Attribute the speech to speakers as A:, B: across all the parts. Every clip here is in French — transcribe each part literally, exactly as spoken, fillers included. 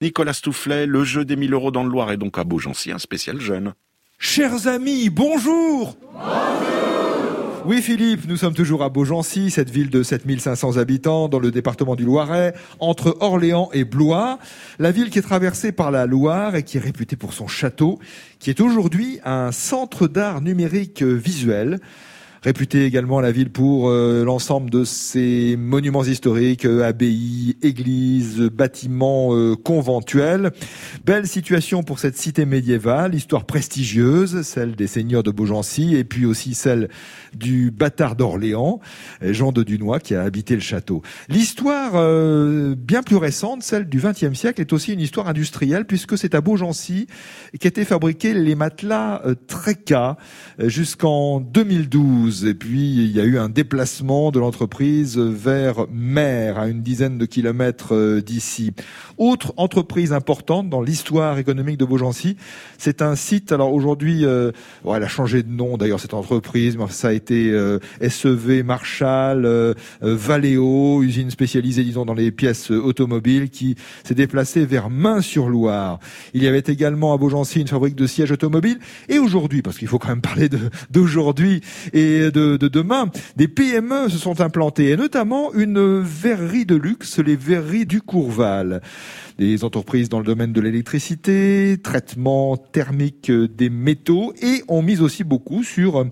A: Nicolas Stoufflet, le jeu des mille euros dans le Loiret, donc à Beaugency, un spécial jeune.
B: Chers amis, bonjour. Bonjour. Oui Philippe, nous sommes toujours à Beaugency, cette ville de sept mille cinq cents habitants dans le département du Loiret, entre Orléans et Blois. La ville qui est traversée par la Loire et qui est réputée pour son château, qui est aujourd'hui un centre d'art numérique visuel. Réputée également la ville pour euh, l'ensemble de ses monuments historiques, euh, abbayes, églises, bâtiments euh, conventuels. Belle situation pour cette cité médiévale, histoire prestigieuse, celle des seigneurs de Beaugency et puis aussi celle du bâtard d'Orléans, Jean de Dunois, qui a habité le château. L'histoire euh, bien plus récente, celle du vingtième siècle, est aussi une histoire industrielle puisque c'est à Beaugency qu'étaient fabriqués les matelas euh, Tréca euh, jusqu'en deux mille douze. Et puis, il y a eu un déplacement de l'entreprise vers Mer, à une dizaine de kilomètres d'ici. Autre entreprise importante dans l'histoire économique de Beaugency, c'est un site, alors aujourd'hui, euh, bon, elle a changé de nom d'ailleurs cette entreprise, mais ça a été euh, S E V Marshall, euh, Valeo, usine spécialisée, disons, dans les pièces automobiles, qui s'est déplacée vers Main-sur-Loire. Il y avait également à Beaugency une fabrique de sièges automobiles. Et aujourd'hui, parce qu'il faut quand même parler de, d'aujourd'hui et De, de demain, des P M E se sont implantées, et notamment une verrerie de luxe, les verreries du Courval. Des entreprises dans le domaine de l'électricité, traitement thermique des métaux, et ont mis aussi beaucoup sur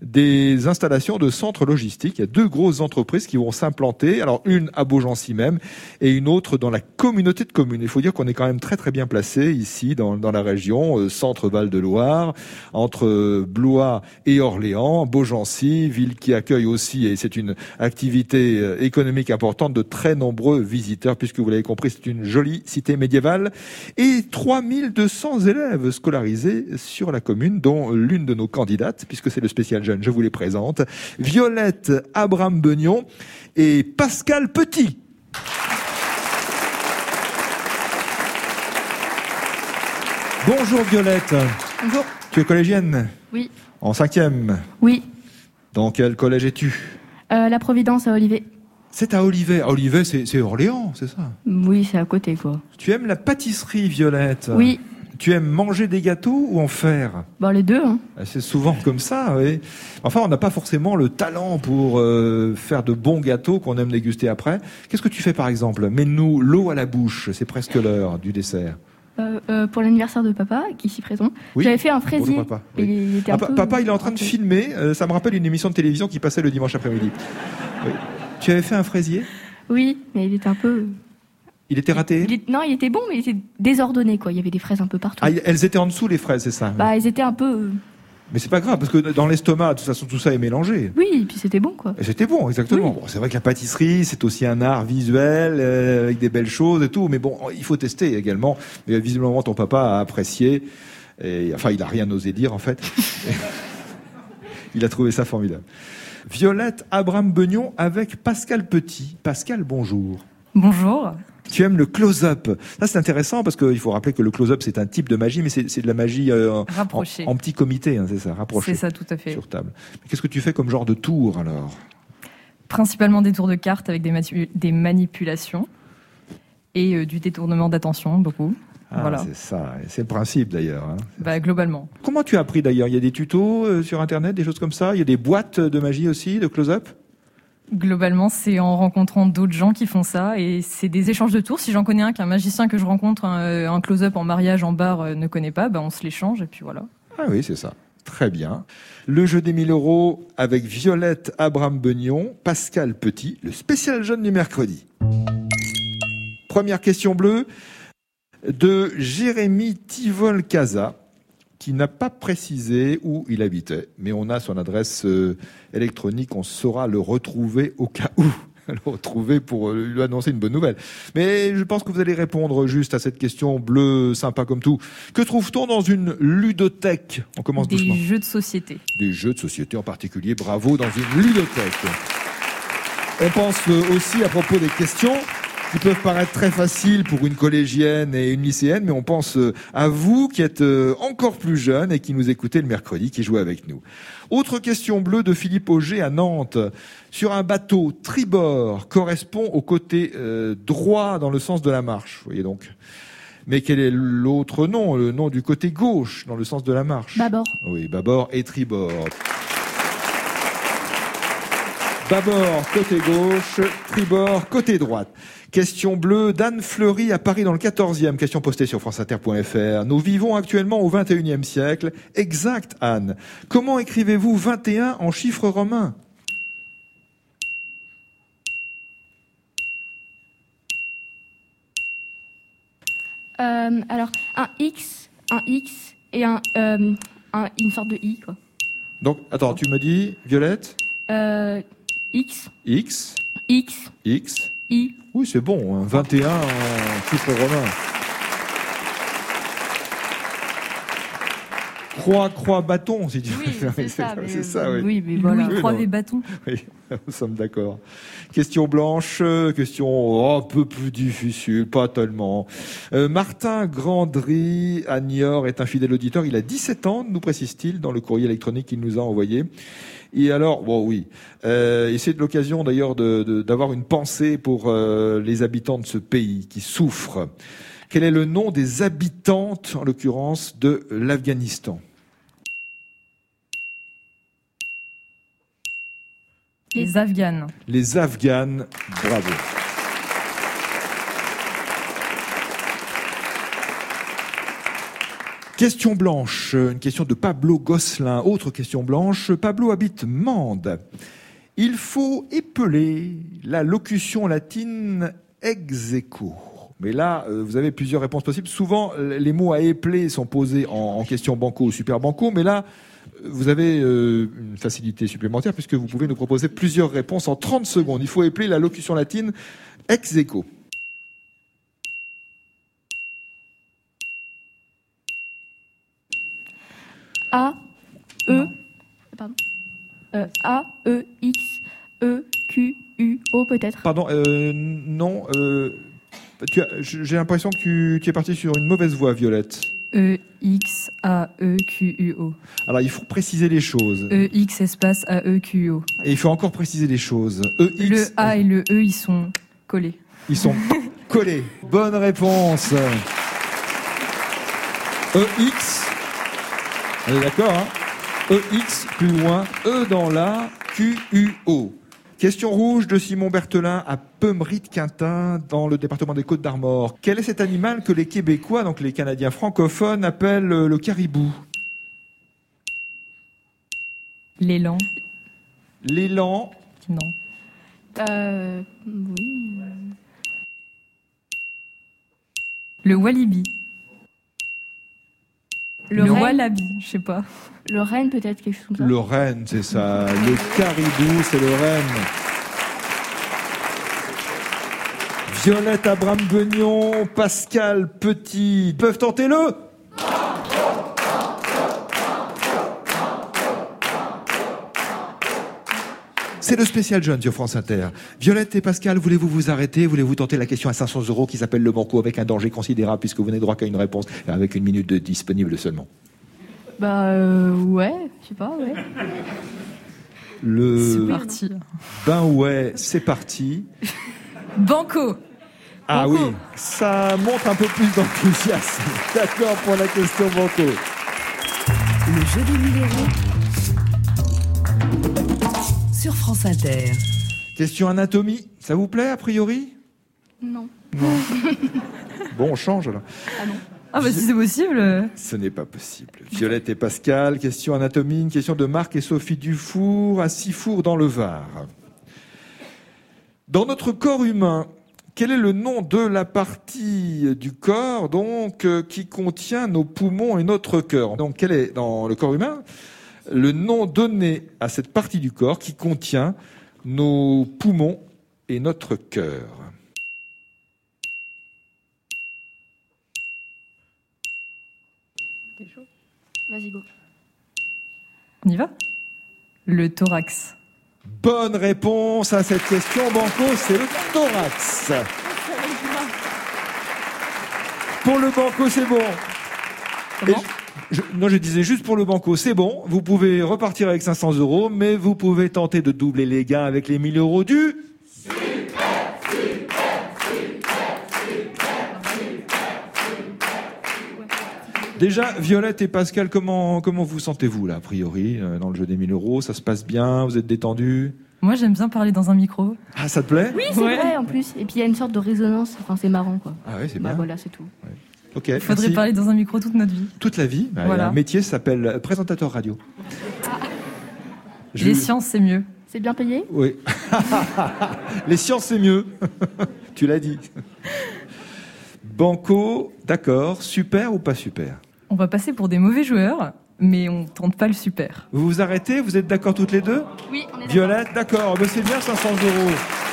B: des installations de centres logistiques. Il y a deux grosses entreprises qui vont s'implanter, alors une à Beaugency même, et une autre dans la communauté de communes. Il faut dire qu'on est quand même très très bien placé ici dans, dans la région, euh, centre Val-de-Loire, entre Blois et Orléans, Beaugency, ville qui accueille aussi, et c'est une activité économique importante, de très nombreux visiteurs, puisque vous l'avez compris, c'est une jolie cité médiévale, et trois mille deux cents élèves scolarisés sur la commune, dont l'une de nos candidates, puisque c'est le spécial jeune, je vous les présente, Violette Abraham-Beugnon et Pascal Petit. Bonjour Violette.
C: Bonjour.
B: Tu es collégienne ?
C: Oui.
B: En cinquième ?
C: Oui.
B: Dans quel collège es-tu ?
C: Euh, la Providence à Olivet.
B: C'est à Olivet. À Olivet, c'est, c'est Orléans, c'est ça ?
C: Oui, c'est à côté, quoi.
B: Tu aimes la pâtisserie, Violette ?
C: Oui.
B: Tu aimes manger des gâteaux ou en faire ?
C: Bah, les deux, hein.
B: C'est souvent comme ça, oui. Enfin, on n'a pas forcément le talent pour euh, faire de bons gâteaux qu'on aime déguster après. Qu'est-ce que tu fais, par exemple ? Mets-nous l'eau à la bouche, c'est presque l'heure du dessert.
C: Euh, euh, pour l'anniversaire de papa, qui est ici présent, oui. J'avais fait un fraisier.
B: Bonjour, papa. Oui.
C: Et il était
B: ah,
C: un
B: pa-
C: peu...
B: Papa, il est en train de filmer. Euh, ça me rappelle une émission de télévision qui passait le dimanche après-midi. Oui. Tu avais fait un fraisier ?
C: Oui, mais il était un peu...
B: Il était raté ?
C: il, il, Non, il était bon, mais il était désordonné, quoi. Il y avait des fraises un peu partout.
B: Ah, elles étaient en dessous, les fraises, c'est ça ?
C: Bah, elles étaient un peu...
B: Mais c'est pas grave, parce que dans l'estomac, de toute façon, tout ça est mélangé.
C: Oui, et puis c'était bon, quoi.
B: Et c'était bon, exactement.
C: Oui.
B: Bon, c'est vrai que la pâtisserie, c'est aussi un art visuel, euh, avec des belles choses et tout. Mais bon, il faut tester également. Mais visiblement, ton papa a apprécié. Et, enfin, il a rien osé dire, en fait. Il a trouvé ça formidable. Violette Abraham-Beugnon avec Pascal Petit. Pascal, bonjour.
D: Bonjour.
B: Tu aimes le close-up. Ça, c'est intéressant parce qu'il faut rappeler que le close-up, c'est un type de magie, mais c'est, c'est de la magie euh,
D: rapprochée.
B: En, en petit comité, hein, c'est ça, rapproché.
D: C'est ça, tout à fait.
B: Sur table. Mais qu'est-ce que tu fais comme genre de tour, alors ?
D: Principalement des tours de cartes avec des, matu- des manipulations et euh, du détournement d'attention, beaucoup.
B: Ah,
D: voilà.
B: C'est ça, c'est le principe d'ailleurs. Hein.
D: Bah, globalement.
B: Comment tu as appris d'ailleurs ? Il y a des tutos euh, sur Internet, des choses comme ça ? Il y a des boîtes de magie aussi, de close-up ?
D: Globalement, c'est en rencontrant d'autres gens qui font ça et c'est des échanges de tours. Si j'en connais un qu'un magicien que je rencontre, un, un close-up en mariage, en bar, euh, ne connaît pas, bah, on se l'échange et puis voilà.
B: Ah oui, c'est ça. Très bien. Le jeu des mille euros avec Violette Abraham-Beugnon, Pascal Petit, le spécial jeune du mercredi. Première question bleue de Jérémy Tivol-Casa, qui n'a pas précisé où il habitait, mais on a son adresse euh, électronique, on saura le retrouver au cas où, le retrouver pour euh, lui annoncer une bonne nouvelle. Mais je pense que vous allez répondre juste à cette question bleue, sympa comme tout. Que trouve-t-on dans une ludothèque ? On commence
D: Des
B: doucement.
D: Des jeux de société.
B: Des jeux de société en particulier, bravo, dans une ludothèque. On pense aussi à propos des questions qui peuvent paraître très faciles pour une collégienne et une lycéenne, mais on pense à vous qui êtes encore plus jeunes et qui nous écoutez le mercredi, qui jouez avec nous. Autre question bleue de Philippe Auger à Nantes. Sur un bateau, tribord correspond au côté euh, droit dans le sens de la marche. Vous voyez donc. Mais quel est l'autre nom, le nom du côté gauche, dans le sens de la marche?
C: Bâbord.
B: Oui, bâbord et tribord. Bâbord, côté gauche, tribord, côté droite. Question bleue d'Anne Fleury à Paris dans le quatorzième. Question postée sur franceinter point f r. Nous vivons actuellement au vingt et unième siècle. Exact, Anne. Comment écrivez-vous vingt et un en chiffres romains?
C: Euh, alors, un X, un X et un, euh, un, une sorte de I, quoi.
B: Donc, attends, tu me dis, Violette?
C: Euh, X,
B: X,
C: X,
B: X.
C: I.
B: Oui, c'est bon, hein. vingt et un en chiffres romains. Croix, croix, bâton, si tu
C: Oui,
B: préfères.
C: c'est ça. Mais,
B: c'est ça, oui.
D: Oui, mais voilà.
B: Oui,
D: Croix
B: non.
D: et bâton.
B: Oui, nous sommes d'accord. Question blanche, question oh, un peu plus difficile, pas tellement. Euh, Martin Grandry à Niort est un fidèle auditeur. Il a dix-sept ans, nous précise-t-il, dans le courrier électronique qu'il nous a envoyé. Et alors, bon oui, euh, et c'est de l'occasion d'ailleurs de, de, d'avoir une pensée pour euh, les habitants de ce pays qui souffrent. Quel est le nom des habitantes, en l'occurrence, de l'Afghanistan?
D: Les Afghanes.
B: Les Afghanes, bravo. Question blanche, une question de Pablo Gosselin. Autre question blanche, Pablo habite Mende. Il faut épeler la locution latine ex aequo. Mais là, vous avez plusieurs réponses possibles. Souvent, les mots à épeler sont posés en, en question banco ou super banco, mais là, vous avez euh, une facilité supplémentaire puisque vous pouvez nous proposer plusieurs réponses en trente secondes. Il faut épeler la locution latine ex aequo.
C: A, E, pardon. Euh, A, E, X, E, Q, U, O peut-être.
B: Pardon, euh, non. Euh, tu as, j'ai l'impression que tu, tu es parti sur une mauvaise voie, Violette.
D: E, X, A, E, Q, U, O.
B: Alors, il faut préciser les choses.
D: E, X, espace, A, E, Q, U, O.
B: Et il faut encore préciser les choses. E, X,
D: Le A et le E, ils sont collés.
B: Ils sont collés. Bonne réponse. E, X. On est d'accord, hein? E, X, plus loin. E dans la, Q, U, O. Question rouge de Simon Berthelin à Peumery-de-Quintin, dans le département des Côtes-d'Armor. Quel est cet animal que les Québécois, donc les Canadiens francophones, appellent le caribou?
D: L'élan.
B: L'élan.
D: Non.
C: Euh, oui.
D: Le walibi.
C: Le,
D: Le
C: renne,
D: wallaby, je sais pas.
C: le renne peut-être, quelque chose comme ça.
B: Le renne, c'est ça. Le caribou, c'est le renne. Violette Abram-Beugnon, Pascal Petit peuvent tenter le. C'est le spécial jeune sur France Inter. Violette et Pascal, voulez-vous vous arrêter? Voulez-vous tenter la question à cinq cents euros qui s'appelle le banco avec un danger considérable puisque vous n'avez droit qu'à une réponse et avec une minute de disponible seulement?
C: Bah euh, ouais, je sais pas, ouais.
B: Le...
D: C'est parti.
B: Ben ouais, c'est parti.
D: Banco.
B: Ah
D: Banco.
B: oui, ça montre un peu plus d'enthousiasme. D'accord pour la question banco.
E: Le jeu des mille euros sur France Inter.
B: Question anatomie, ça vous plaît a priori?
C: Non.
B: Non. Bon, on change là.
C: Ah non.
D: Ah bah si c'est possible.
B: Ce n'est pas possible. Violette et Pascal, question anatomie, une question de Marc et Sophie Dufour à Sifour dans le Var. Dans notre corps humain, quel est le nom de la partie du corps donc euh, qui contient nos poumons et notre cœur? Donc quel est dans le corps humain le nom donné à cette partie du corps qui contient nos poumons et notre cœur?
C: Vas-y, go.
D: On y va? Le thorax.
B: Bonne réponse à cette question, banco, c'est le thorax. Pour le banco, c'est bon.
D: Comment?
B: Je, non, je disais juste pour le banco, c'est bon. Vous pouvez repartir avec cinq cents euros, mais vous pouvez tenter de doubler les gains avec les mille euros du... Super, super, super, super, super, Déjà, Violette et Pascal, comment, comment vous sentez-vous, là, a priori, euh, dans le jeu des mille euros? Ça se passe bien? Vous êtes détendus?
D: Moi, j'aime bien parler dans un micro.
B: Ah, ça te plaît?
C: Oui, c'est
D: Ouais.
C: vrai en plus. Et puis il y a une sorte de résonance. Enfin, c'est marrant quoi.
B: Ah ouais, c'est
C: Bah
B: bien.
C: voilà, c'est tout.
B: Ok,
D: Il faudrait
B: merci.
D: parler dans un micro toute notre vie.
B: Toute la vie, bah,
D: Voilà.
B: il y a un métier qui s'appelle présentateur radio. Je-
D: Les sciences, c'est mieux.
C: C'est bien payé?
B: Oui. Les sciences, c'est mieux. Tu l'as dit. Banco, d'accord. Super ou pas super?
D: On va passer pour des mauvais joueurs, mais on tente pas le super.
B: Vous vous arrêtez? Vous êtes d'accord toutes les deux?
C: Oui, on est d'accord.
B: Violette, d'accord. Ben, c'est bien cinq cents euros.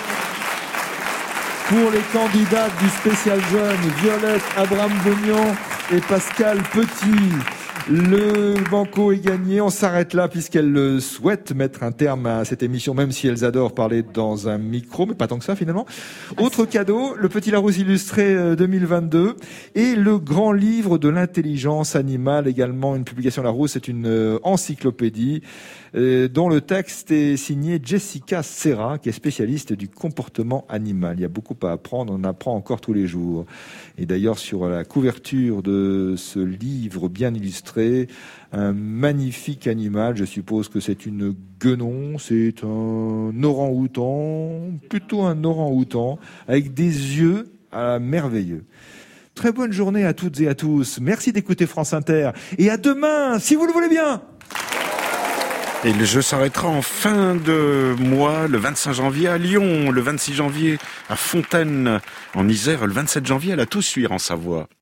B: Pour les candidates du spécial jeune, Violette Abram-Bognan et Pascal Petit. Le banco est gagné. On s'arrête là puisqu'elles souhaitent mettre un terme à cette émission, même si elles adorent parler dans un micro, mais pas tant que ça finalement. Autre cadeau, le Petit Larousse illustré deux mille vingt-deux et le grand livre de l'intelligence animale, également une publication Larousse, c'est une euh, encyclopédie euh, dont le texte est signé Jessica Serra, qui est spécialiste du comportement animal. Il y a beaucoup à apprendre, on apprend encore tous les jours. Et d'ailleurs, sur la couverture de ce livre bien illustré, un magnifique animal, je suppose que c'est une guenon, c'est un orang-outan, plutôt un orang-outan, avec des yeux à merveilleux. Très bonne journée à toutes et à tous. Merci d'écouter France Inter. Et à demain, si vous le voulez bien.
A: Et le jeu s'arrêtera en fin de mois, le vingt-cinq janvier à Lyon, le vingt-six janvier à Fontaine en Isère, le vingt-sept janvier à la Toussuire en Savoie.